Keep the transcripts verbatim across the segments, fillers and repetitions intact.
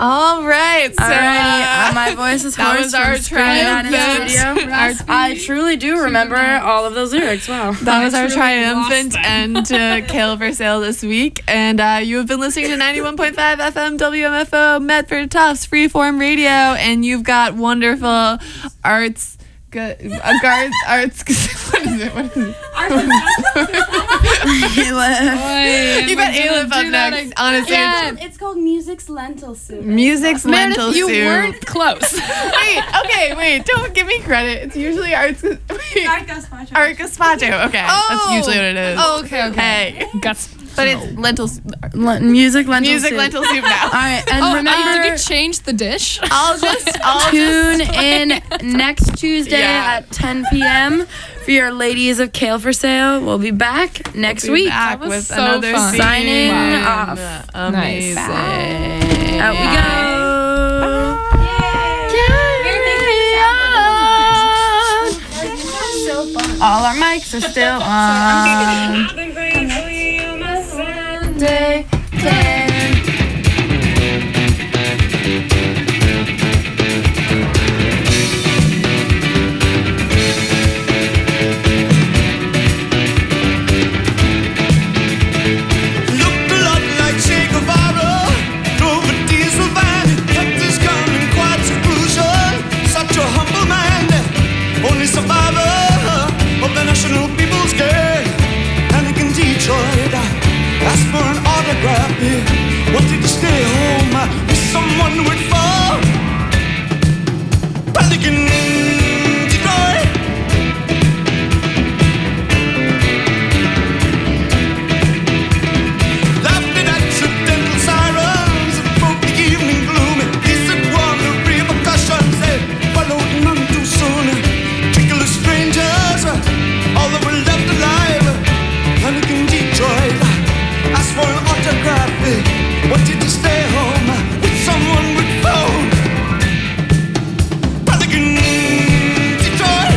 All right. So Alrighty, uh, my voice is that hoarse was our from screaming out in the studio. I truly do remember all of those lyrics. Wow. That was our triumphant end to Kale for Sale this week. And uh, you have been listening to ninety-one point five F M W M F O Medford Tufts Freeform Radio. And you've got wonderful arts... Good, uh, guards, arts. What is it? What is it? Aleph. You got Aleph up next. Honestly, Yeah, it's called Music's Lentil Soup. Music's Meredith, lentil you soup. weren't close. Wait, okay, wait. Don't give me credit. It's usually arts. Wait, Art gazpacho. art gazpacho. Okay, Oh. that's usually what it is. Oh, okay, okay. Hey, Guts. but it's lentil. s- Le- music, lentil Music soup. lentil soup now. All right, and Oh, remember, uh, did you change the dish? I'll just. I'll tune just. in next Tuesday Yeah. at ten p.m. for your Ladies of Kale for Sale. We'll be back next Be week. back That was with so another fun. scene. Signing Wow. off. Amazing. Out we go. So fun. All our mics are still on. Sunday, ten. Looked a lot like Che Guevara, drove a diesel van, kept his gun in quiet seclusion. Such a humble man, only survivor of the National People's Gang. Panic in Detroit, asked for an autograph. He wanted to stay home with someone with fall. Panic in Detroit. Laughed at accidental sirens that broke the evening gloom. He said, "One the repercussions they followed none too soon." Tickle strangers, all that were left alive. Panic in Detroit, asked for an autograph. Wanted to stay home with someone with phone. Panic in Detroit.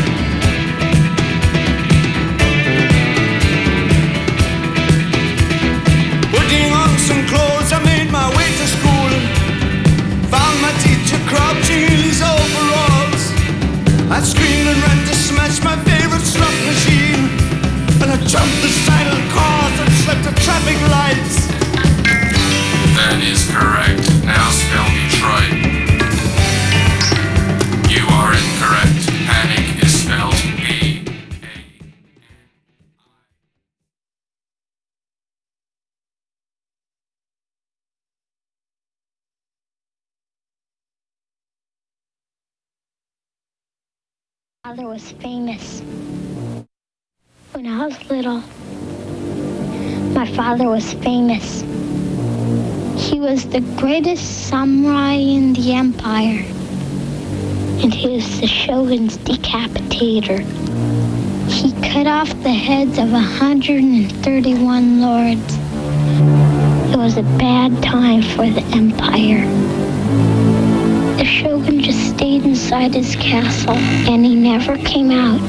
Putting on some clothes, I made my way to school. Found my teacher crouching in his overalls. I screamed and ran to smash my favorite slot machine. And I jumped the silent cars and slept the traffic lights. That is correct. Now spell Detroit. You are incorrect. Panic is spelled P. Father was famous. When I was little, my father was famous. He was the greatest samurai in the empire, and he was the shogun's decapitator. He cut off the heads of one hundred thirty-one lords. It was a bad time for the empire. The shogun just stayed inside his castle, and he never came out.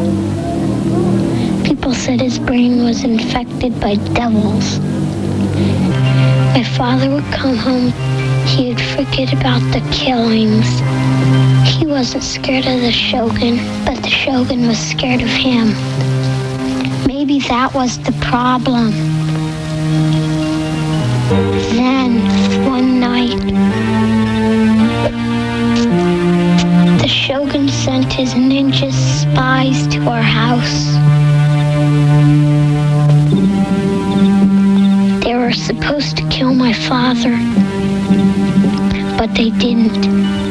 People said his brain was infected by devils. My father would come home, he'd forget about the killings. He wasn't scared of the shogun, but the shogun was scared of him. Maybe that was the problem. Then, one night, the shogun sent his ninja spies to our house. They were supposed to kill my father, but they didn't.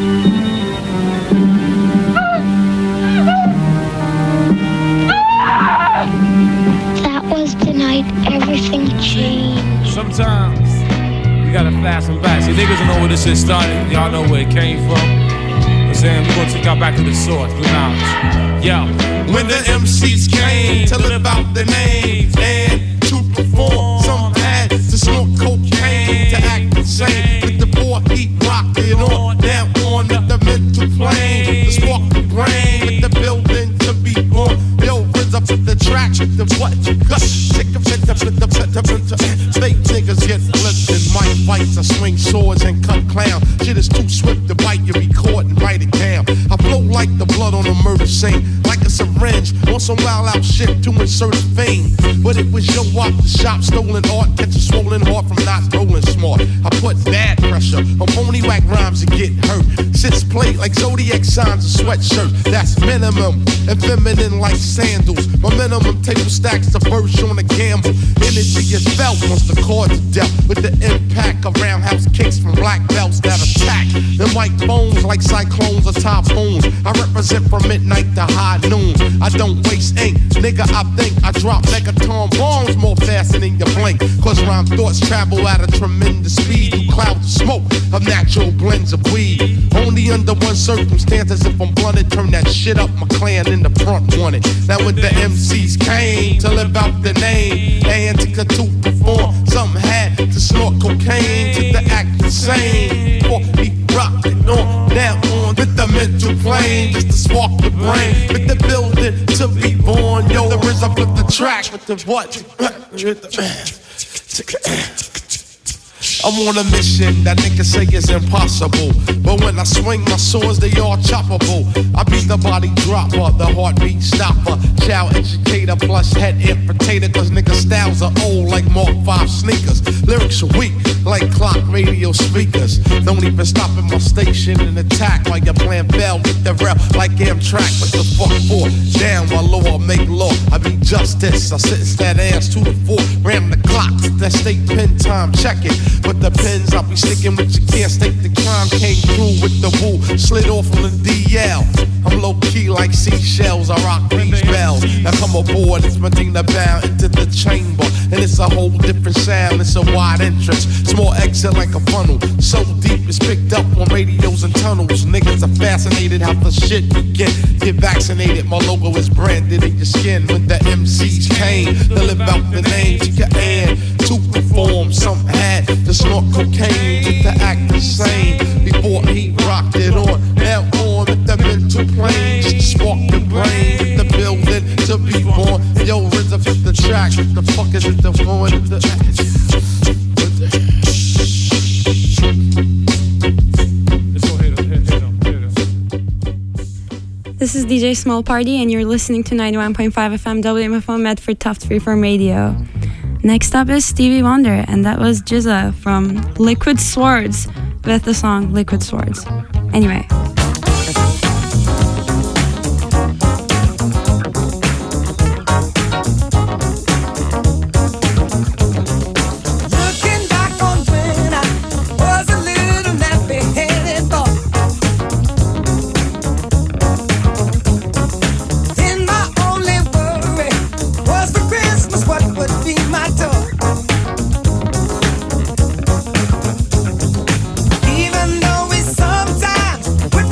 That was the night everything changed. Sometimes you gotta fast them back. See, niggas don't know where this shit started. Y'all know where it came from. I'm saying we're gonna take y'all back to the source, the knowledge. Yo, When the M Cs came to live out their names and to perform, some had to smoke cocaine to act insane. With the four heat rocking on down on the mental plane, the spark the brain, with the building to be born. Yo, rhythm up to the track, the what you got, shake them, shake them, shake them, shake them, shake them. Fake niggas get flipped and might fights, I swing swords and cut clowns. Shit is too swift to bite, you record and write it down. I flow like the blood on a murder scene, like a syringe on some wild out shit to insert a vein. But it was your walk, the shop, stolen art, catch a swollen heart from not rolling smart. I put bad pressure on phony whack rhymes and get hurt. Sits plate like zodiac signs and sweatshirts, that's minimum. And feminine like sandals. My minimum table stacks the verse on a gamble. Energy is felt once the cards are dealt, with the impact of roundhouse kicks from black belts that attack. The white bones like cyclones or typhoons. I represent from midnight to high noon. I don't waste ink, nigga, I think I drop megaton bombs more faster than you blink. Cause rhyme thoughts travel at a tremendous speed through clouds of smoke of natural blends of weed. Only under one circumstance, as if I'm blunted, turn that shit up, my clan in the front wanted. Now when the M Cs came to live out the name, Antica to perform, some had to snort cocaine to the act insane. For he rocked it on, now on with the mental plane, just to spark the brain, with the building to be born. Yo, the RZA flip the track with the what? I'm on a mission that niggas say is impossible, but when I swing my swords, they all choppable. I be the body dropper, the heartbeat stopper, child educator plus head infiltrator. Cause niggas styles are old like Mark five sneakers. Lyrics are weak like clock radio speakers. Don't even stop at my station and attack while your plan fail. Get the rail like Amtrak. What the fuck for? Down my law, make law. I be justice. I sentence that ass to the floor. Ram the clocks, that state pen time, check it. But the pens I'll be sticking with, you can't state the crime. Came through with the woo, slid off on the D L. I'm low key like seashells, I rock these bells. Now come aboard, it's Medina bound into the chamber, and it's a whole different sound. It's a wide entrance, small exit like a funnel. So deep it's picked up on radios and tunnels. Niggas are fascinated how the shit begin. Get vaccinated, my logo is branded in your skin. When the M Cs came to live out the name, to your and to perform, some had to snort cocaine to the act the same. Before he rocked it on, now on with the mental plane, just to spark the brain, with the building to be born. Yo, RZA fit the track, what the fuck is it the going with the This is D J Small Party, and you're listening to ninety-one point five F M W M F O Medford Tufts Freeform Radio. Next up is Stevie Wonder, and that was G Z A from Liquid Swords with the song Liquid Swords. Anyway. Even though we sometimes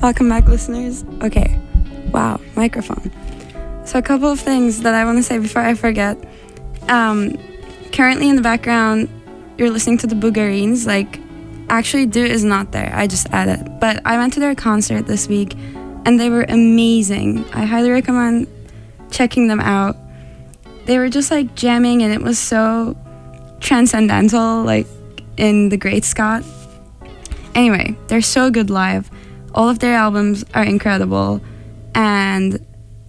Welcome back, listeners. Okay, wow, microphone. So a couple of things that I want to say before I forget. Um, currently in the background, you're listening to the Boogarines. Like, actually, Do is not there. I just added. But I went to their concert this week, and they were amazing. I highly recommend checking them out. They were just like jamming, and it was so transcendental, like in The Great Scott. Anyway, they're so good live. All of their albums are incredible, and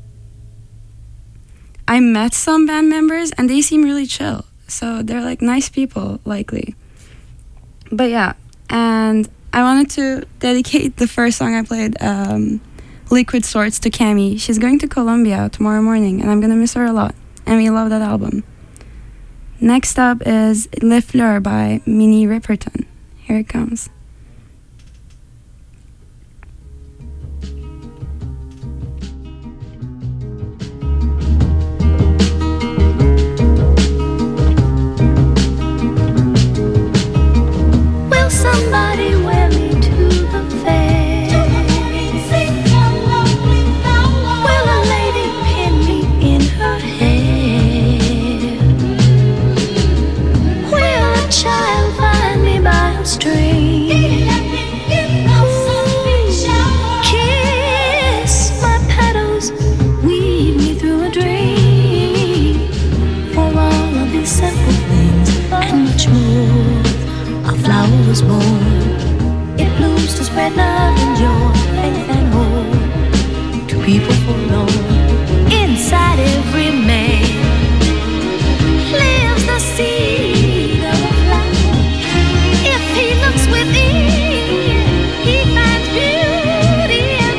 I met some band members and they seem really chill, so they're like nice people, likely. But yeah, and I wanted to dedicate the first song I played, um, Liquid Swords, to Cami. She's going to Colombia tomorrow morning, and I'm gonna miss her a lot, and we love that album. Next up is Le Fleur by Minnie Riperton. Here it comes. Somebody wear me to the fair. Will a lady pin me in her hair? Will a child find me by a string? Kiss my petals, weave me through a dream. For all of these simple things and much more, a flower was born. It blooms to spread love and joy, faith and hope to people forlorn. Inside every man lives the seed of a flower. If he looks within, he finds beauty and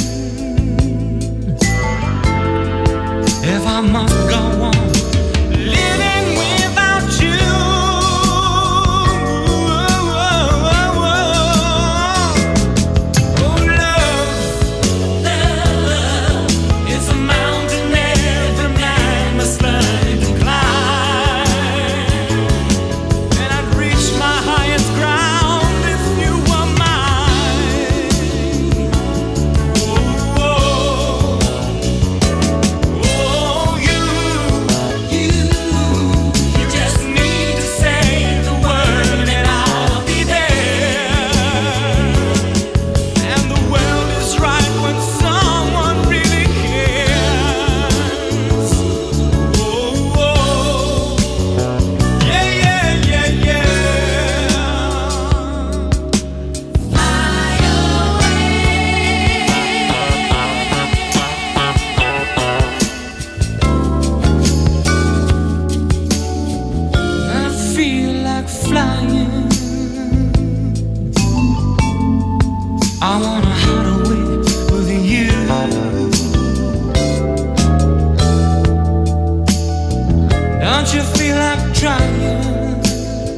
If I must go on trying.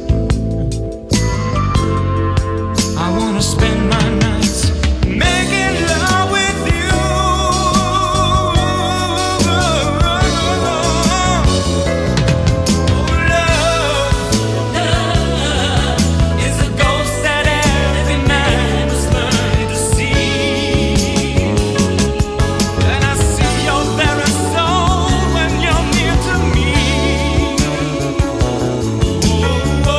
I wanna spend my nights making love with you. Oh, love, love is a ghost that every man must learn to see. And I see your very soul when you're near to me. Oh,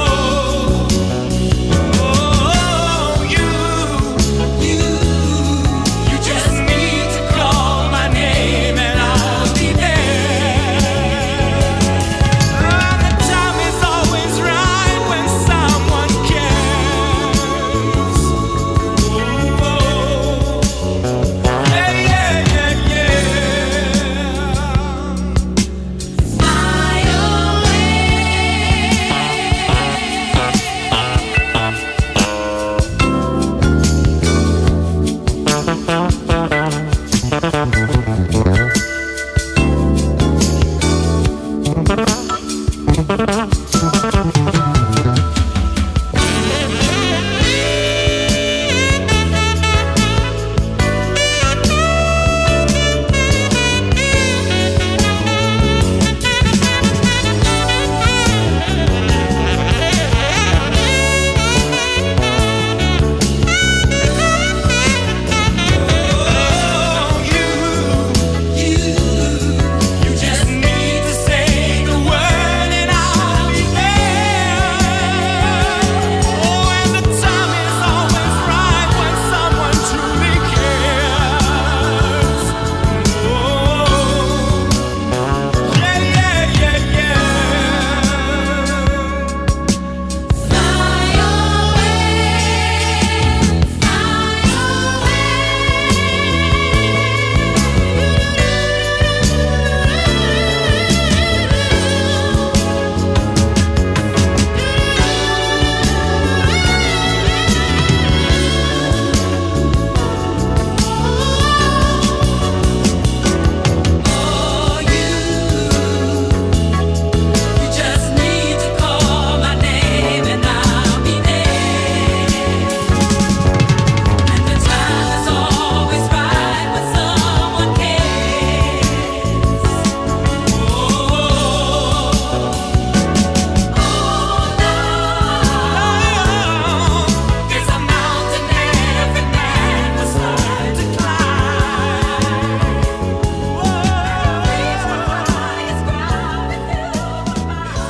oh, oh, you, you, you just need to call my name and I'll be there. Oh, the time is always right when someone cares. Oh, yeah, yeah, yeah, yeah. Fly You just need to say the word and I'll be there. Oh, and the time is always right when someone truly cares. Oh, yeah, yeah, yeah, yeah. Fly Oh, you, you just need to call my name and I'll be there. And the time is always right when someone cares. Oh, oh, there's a mountain every man must learn to climb. Reach for the highest ground and feel the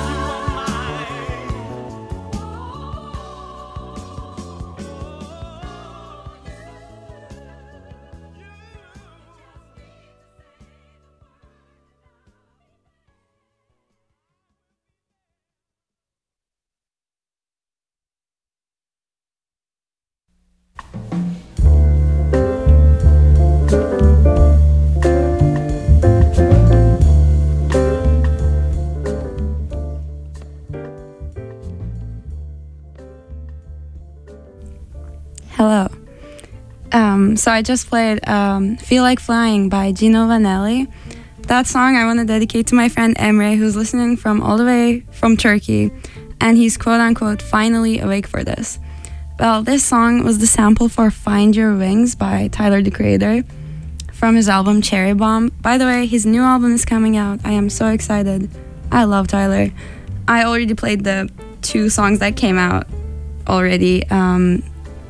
Hello. Um, so I just played um, Feel Like Flying by Gino Vanelli. That song I want to dedicate to my friend Emre, who's listening from all the way from Turkey, and he's quote-unquote finally awake for this. Well, this song was the sample for Find Your Wings by Tyler, the Creator, from his album Cherry Bomb. By the way, his new album is coming out. I am so excited. I love Tyler. I already played the two songs that came out already. Um,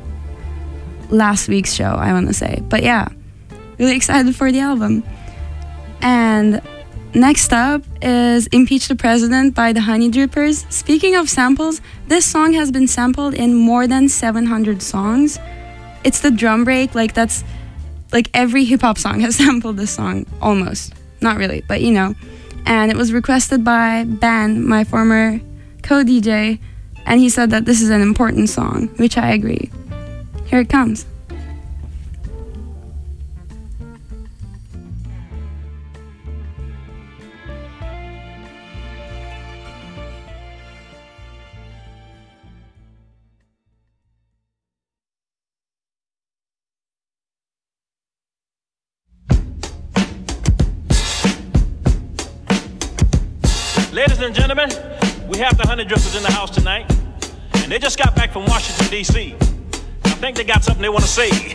last week's show, I want to say. But yeah, really excited for the album. And next up is Impeach the President by the Honey Drippers. Speaking of samples, this song has been sampled in more than seven hundred songs. It's the drum break, like that's, like every hip hop song has sampled this song, almost. Not really, but you know. And it was requested by Ben, my former co-D J, and he said that this is an important song, which I agree. Here it comes. Ladies and gentlemen, we have the honey drippers in the house tonight, and they just got back from Washington, D C I think they got something they want to say.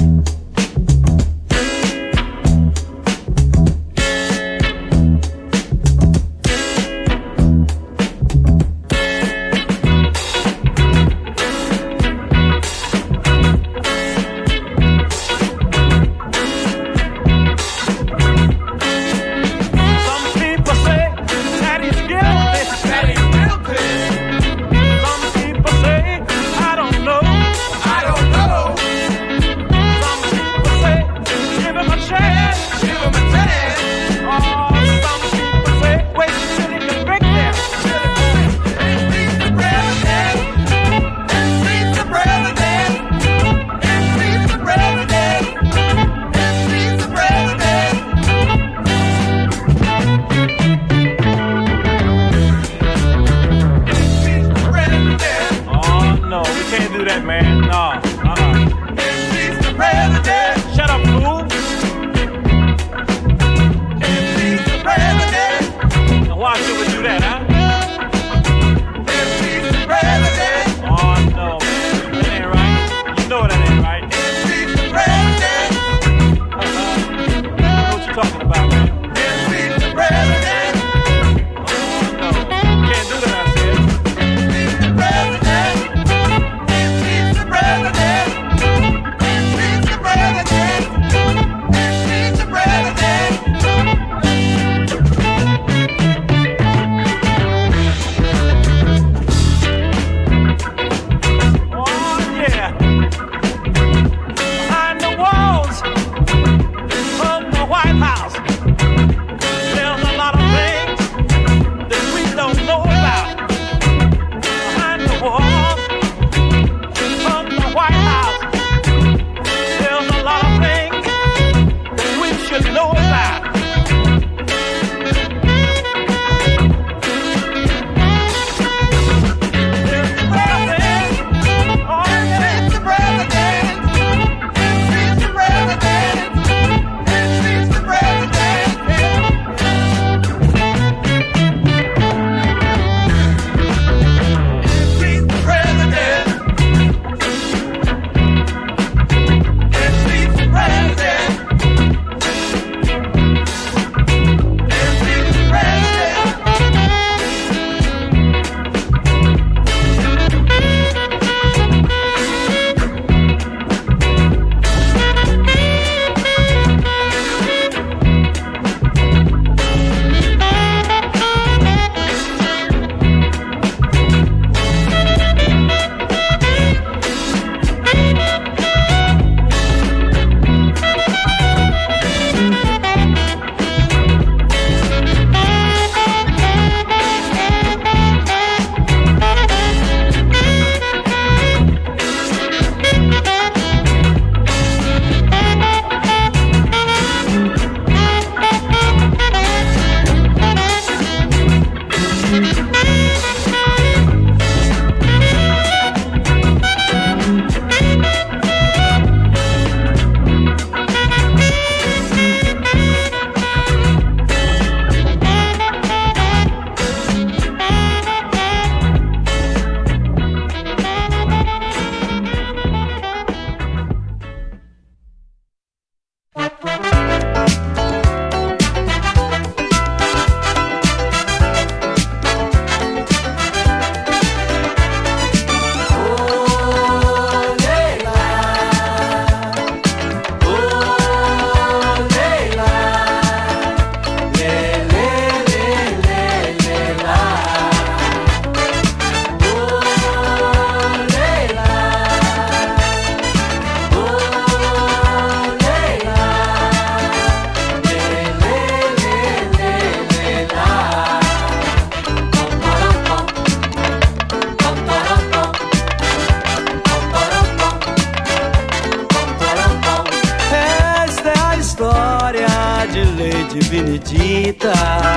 Benedita,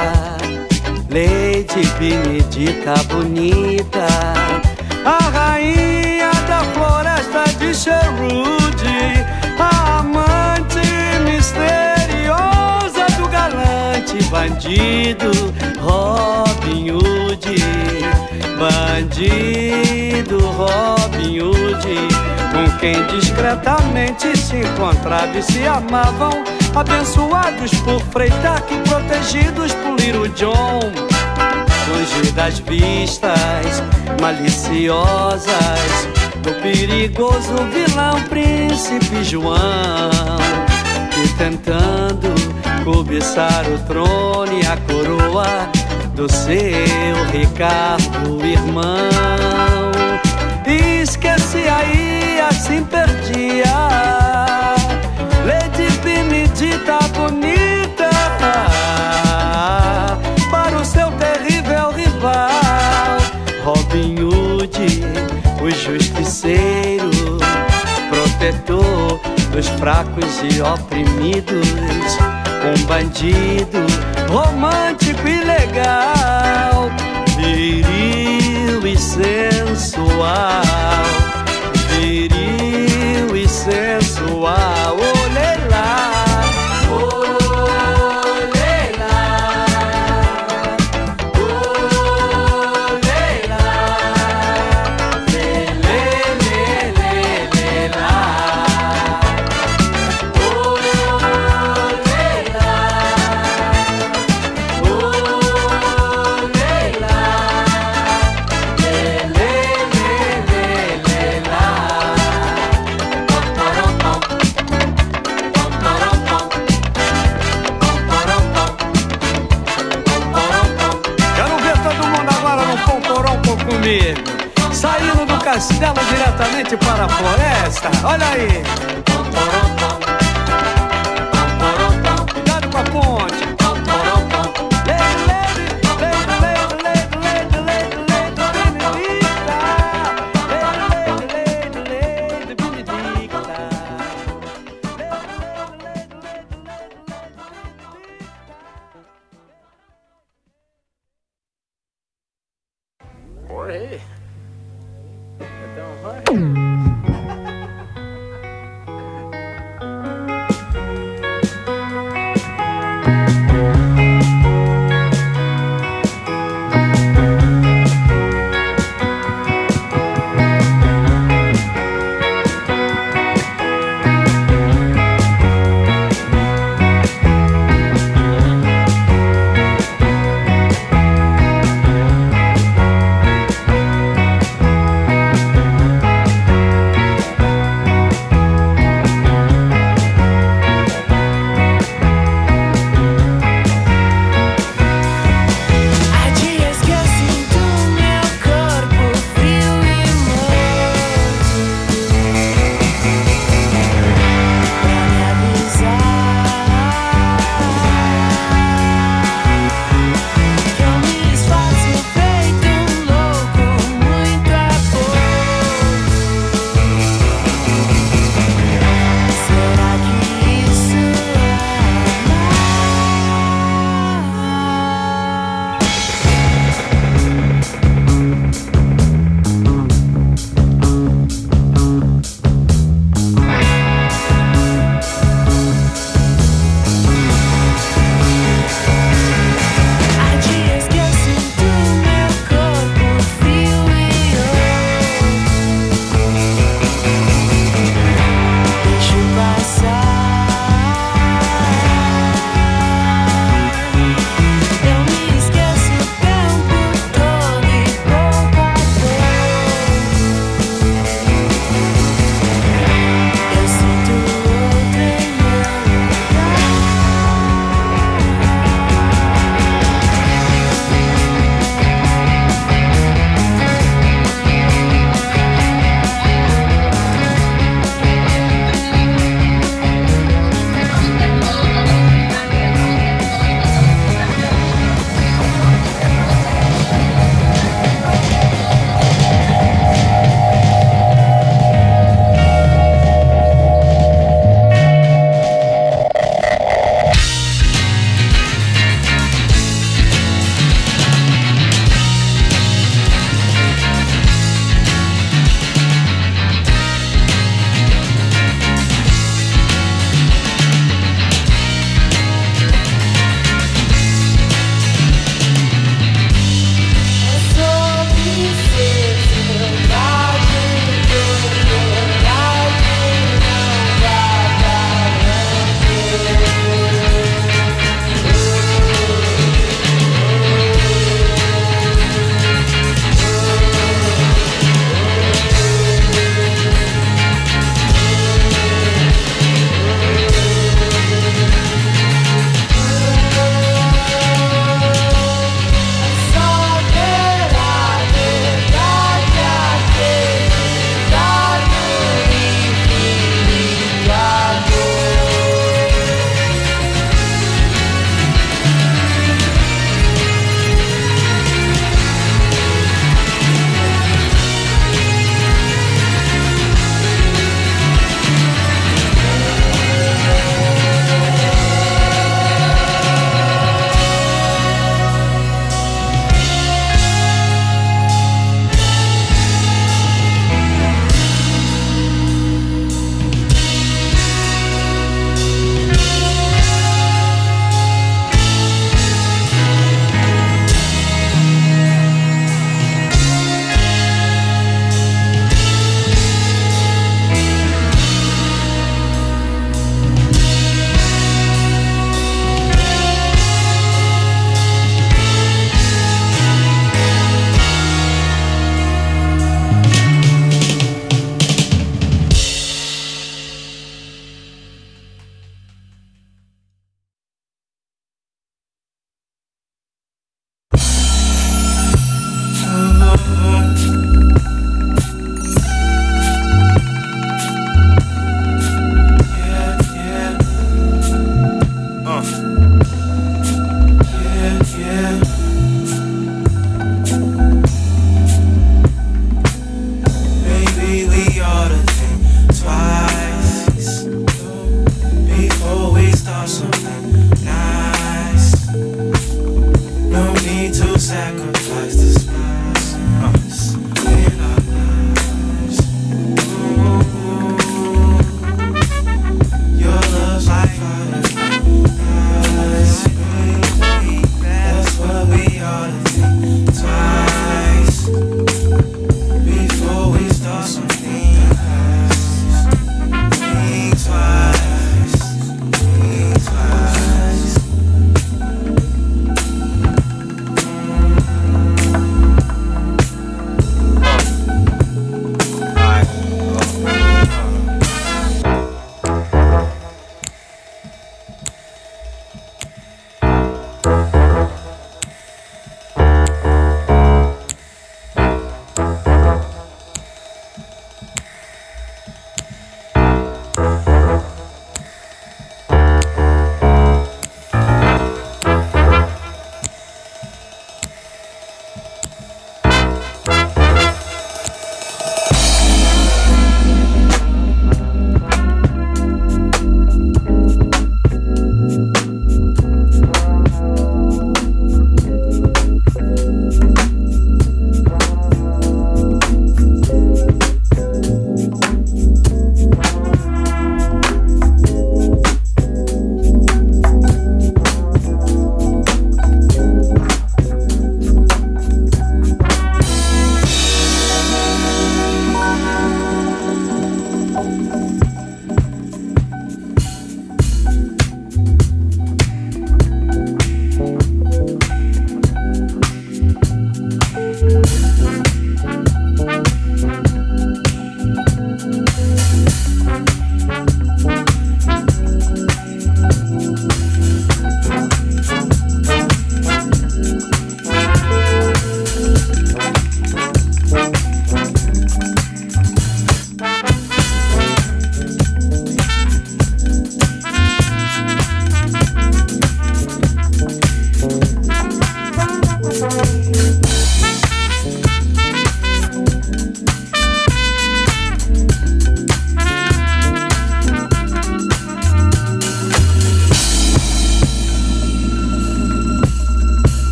Lady Benedita bonita, a rainha da floresta de Sherwood, a amante misteriosa do galante bandido Robin Hood. bandido Robin Hood, com quem discretamente se encontrava e se amavam, abençoados por Frei Taque, protegidos por Little John. Longe das vistas maliciosas do perigoso vilão Príncipe João, que tentando cobiçar o trono e a coroa do seu Ricardo irmão, esqueci aí, assim perdia Lady Benedita bonita para o seu terrível rival Robin Hood, o justiceiro, protetor dos fracos e oprimidos, um bandido romântico e legal, viril e sensual, viril e sensual. Olê lá, olê lá, olê lá, lê, lê, lê, lê, lê lá, olê lá, olê lá, lê, lê, lê, lê, lê lá. Quero ver todo mundo agora no pomporompo comigo, saindo do castelo diretamente para a floresta. Olha aí. Cuidado com a ponte. Oi. Então vai.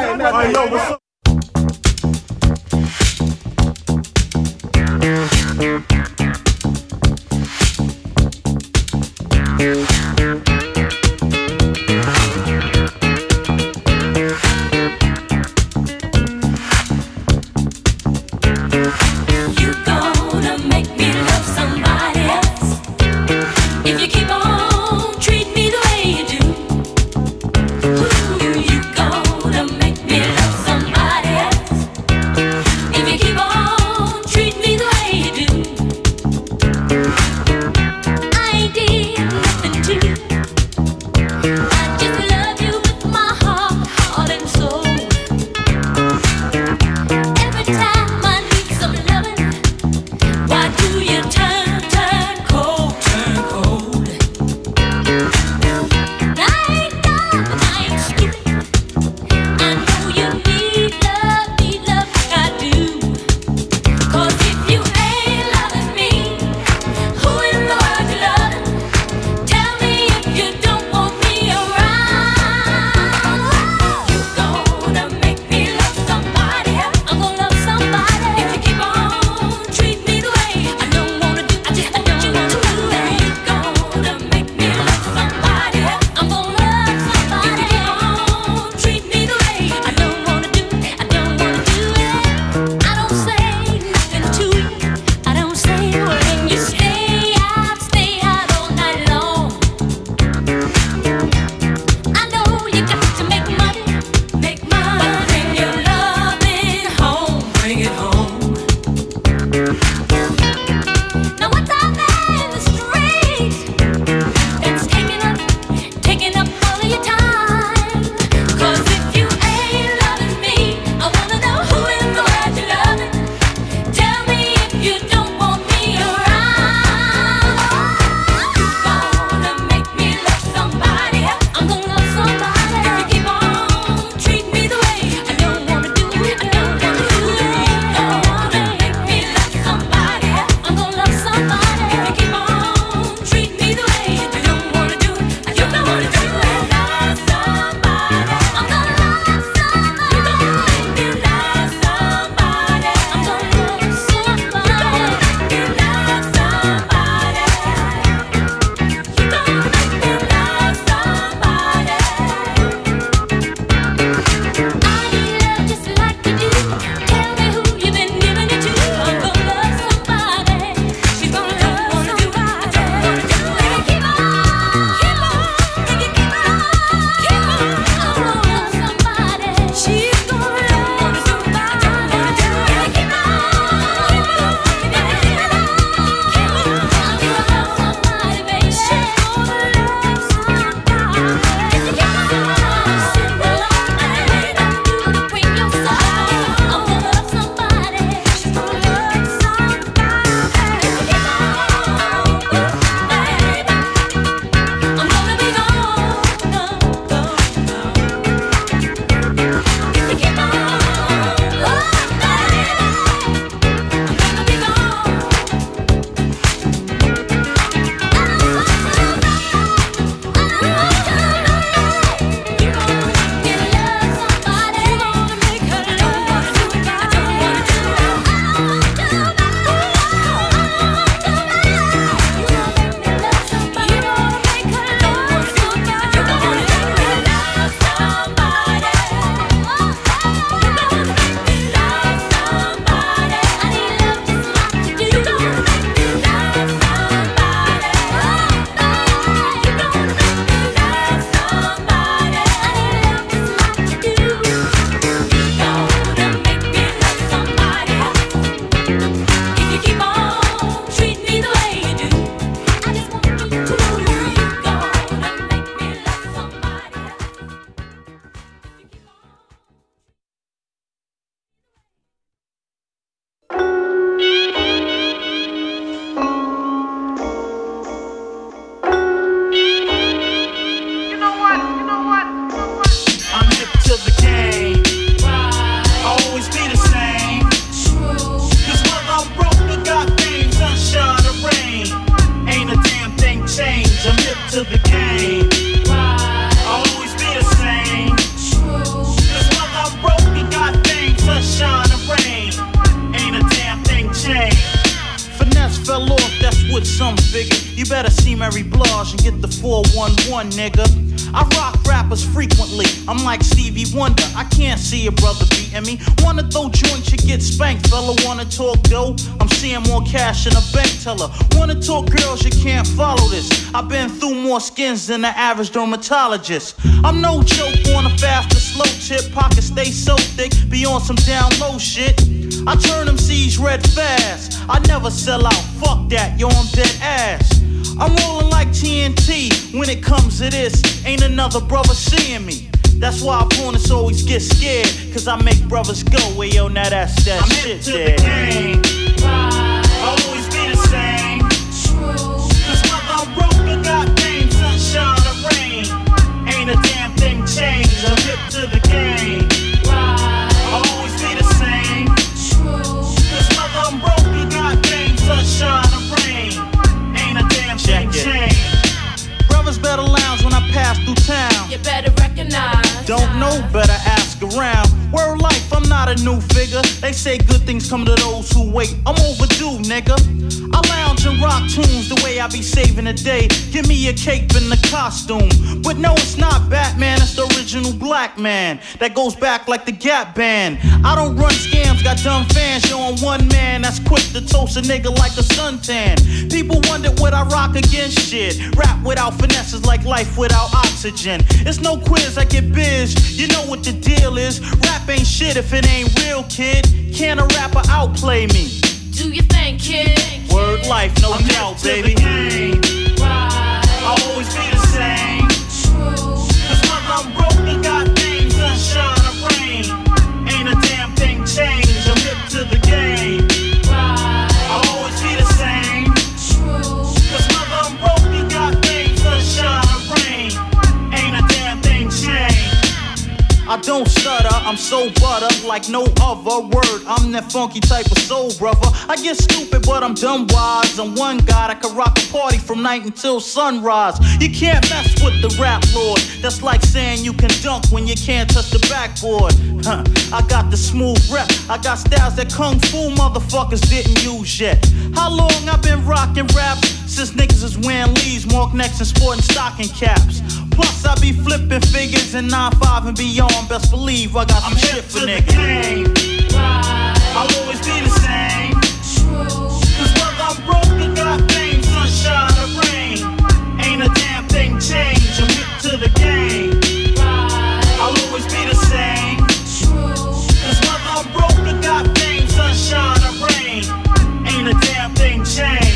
Hey, yo, what's up? You gonna make me love somebody else if you keep on treating me the way you do. Ooh, you gonna make me love somebody better see Mary Blige and get the four one one, nigga. I rock rappers frequently, I'm like Stevie Wonder. I can't see a brother beating me. Wanna throw joints, you get spanked, fella. Wanna talk dough, I'm seeing more cash in a bank teller. Wanna talk girls, you can't follow this. I've been through more skins than the average dermatologist. I'm no joke on a fast or slow tip. Pockets stay so thick, be on some down low shit. I turn them C's red fast. I never sell out, fuck that, yo, I'm dead ass. I'm rolling like T N T. When it comes to this, ain't another brother seeing me. That's why opponents always get scared, cause I make brothers go, well, yo, now that's that I'm shit there. The game. I'll always be the same. True. Cause whether I'm broke or got fame, sunshine or rain, ain't a damn thing changed. I'm hip to the game. I'll always be the same. True. Cause whether I'm broke or got fame, sunshine or rain, ain't a damn thing changed. Brothers better lounge when I pass through town. You better recognize. Don't know, better ask around. Word life, I'm not a new figure. They say good things come to those who wait. I'm overdue, nigga. I lounge and rock tunes the way I be saving the day. Give me a cape and a costume. But no, it's not Batman, it's the original black man that goes back like the Gap Band. I don't run scams, got dumb fans. Yo, I'm one man that's quick to toast a nigga like a suntan. People wonder what I rock against shit. Rap without finesses like life without oxygen. It's no quiz, I get biz. You know what the deal is. Rap ain't shit if it ain't real, kid. Can a rapper outplay me? Do you think, kid? Word life, no I'm doubt, baby. Right. I'll always be the same. True. Cause whether I'm broke or got fame, sunshine or rain, ain't a damn thing changed. I'm hip to the game. Right. I'll always be the same. True. Cause whether I'm broke or got fame, sunshine or rain, ain't a damn thing changed. I don't stutter, I'm so butter like no other word. I'm that funky type of soul brother. I get stupid, but I'm dumb wise. I'm one guy that can rock a party from night until sunrise. You can't mess with the rap lord. That's like saying you can dunk when you can't touch the backboard. Huh. I got the smooth rep. I got styles that kung fu motherfuckers didn't use yet. How long I been rocking raps? Since niggas is wearing leaves, mark necks and sporting stocking caps. Plus I be flipping figures in nine five and beyond. Best believe I got some I'm shit for niggas. Right. I'll always be the same. True. Cause whether I'm broke or got fame, sunshine or rain, ain't a damn thing changed. I'm hip to the game. Right. I'll always be the same. True. Cause whether I'm broke or got fame, sunshine or rain, ain't a damn thing changed.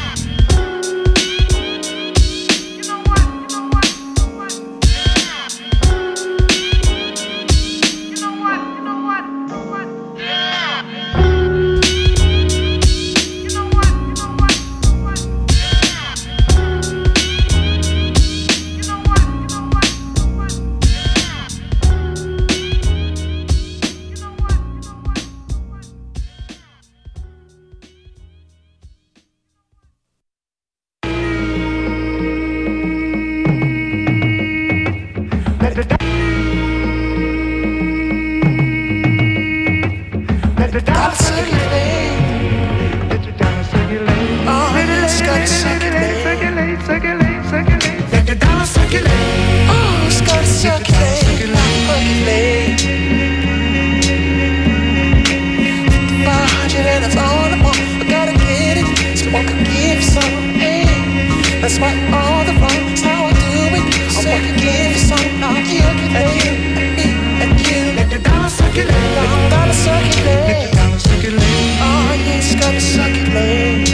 That's why all the wrongs, how I do it. So I can give you some, I'll give you, and you, and me, and you. Let the dollar circulate, let the dollar circulate, let the dollar circulate. Oh yeah, it's gotta circulate.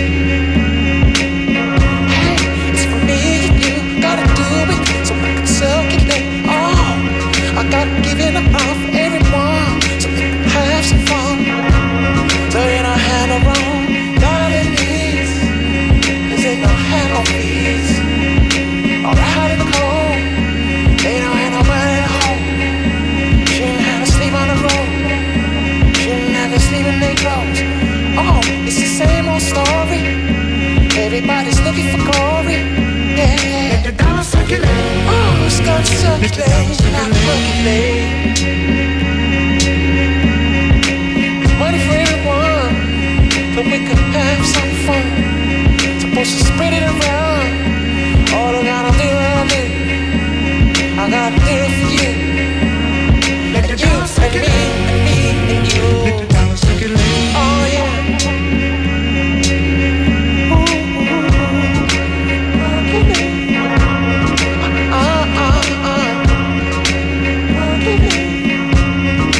Hey, it's for me and you, gotta do it so I can circulate. Oh, I gotta give it up for everyone, so we can have some fun. So you don't have no wrong, darling needs, 'cause they don't have no fees. All out in the cold, they don't have nobody at home. Shouldn't have to sleep on the road, shouldn't have to sleep in their clothes. Oh, it's the same old story. Everybody's looking for glory. Yeah, yeah. Let the dollar circulate. Oh, it's gonna circulate, not percolate. There's money for everyone, but we could have some fun. Supposed to spread it around.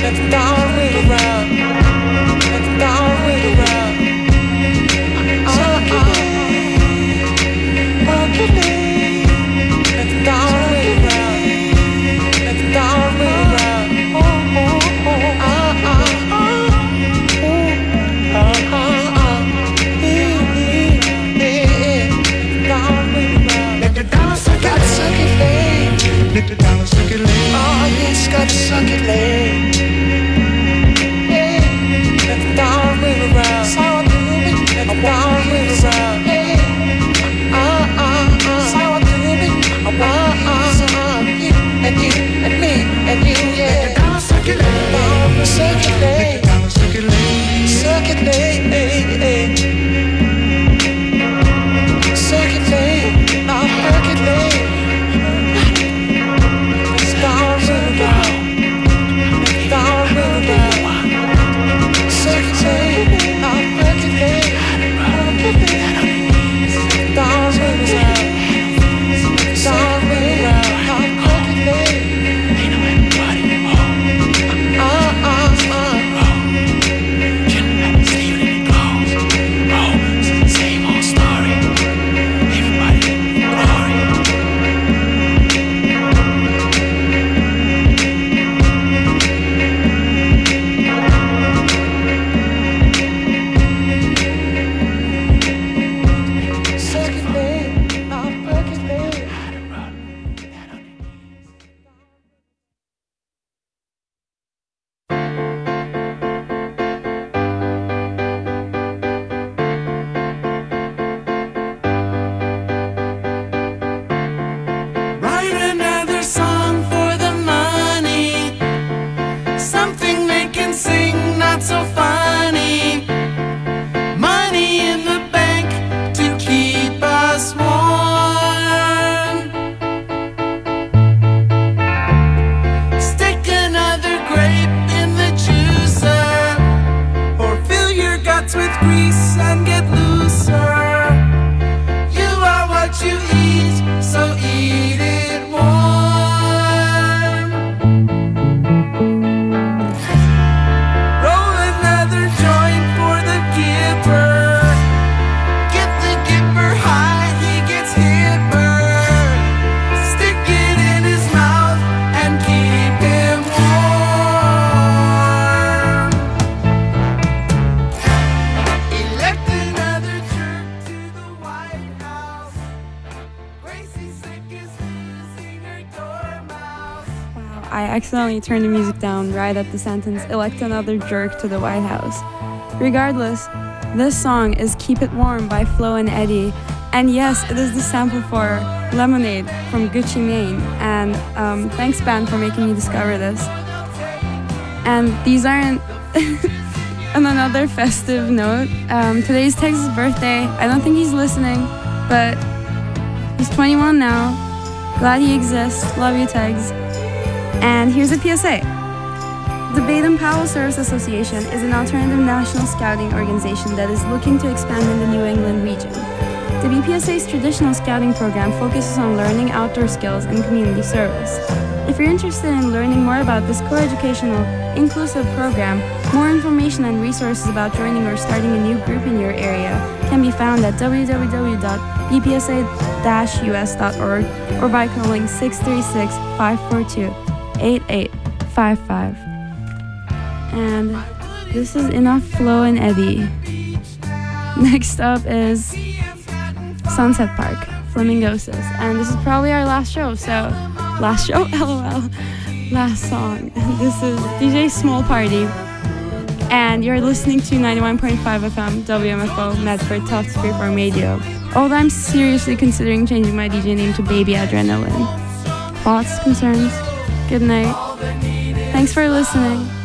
let the dawn ring around, let the dawn ring around. Let the dawn ring around, let the dawn ring around. Oh, oh, oh, ah, ah, ah, ooh, ah, ah, ah, yeah, yeah, yeah. Let the dawn suck it, suck it, lane. Let the dawn suck it, lane. Oh, yes, gotta suck it, lane. Yeah, let the dawn ring around. So do me, let the dawn ring around. And you, and me, and you, yeah. Circulate, circulate, circulate, circulate, now percolate. Let's down, move around, let's down, move around. Circulate, now percolate, percolate. Down, move around, down, move around. I accidentally turned the music down right at the sentence, elect another jerk to the White House. Regardless, this song is Keep It Warm by Flo and Eddie. And yes, it is the sample for Lemonade from Gucci Mane. And um, thanks, band, for making me discover this. And these aren't... On another festive note, um, today's Tex's birthday. I don't think he's listening, but he's twenty-one now. Glad he exists. Love you, Tegs. And here's a P S A. The Baden-Powell Service Association is an alternative national scouting organization that is looking to expand in the New England region. The B P S A's traditional scouting program focuses on learning outdoor skills and community service. If you're interested in learning more about this co-educational, inclusive program, more information and resources about joining or starting a new group in your area can be found at w w w dot b p s a dash u s dot org or by calling six three six, five four two, eight eight five five. And this is enough Flo and Eddie. Next up is Sunset Park, Flamingosis. And this is probably our last show, so last show, lol, last song. This is D J Small Party. And you're listening to ninety-one point five F M W M F O Medford Tufts Freeform Radio. Although I'm seriously considering changing my D J name to Baby Adrenaline. Thoughts, concerns? Good night. Thanks for listening.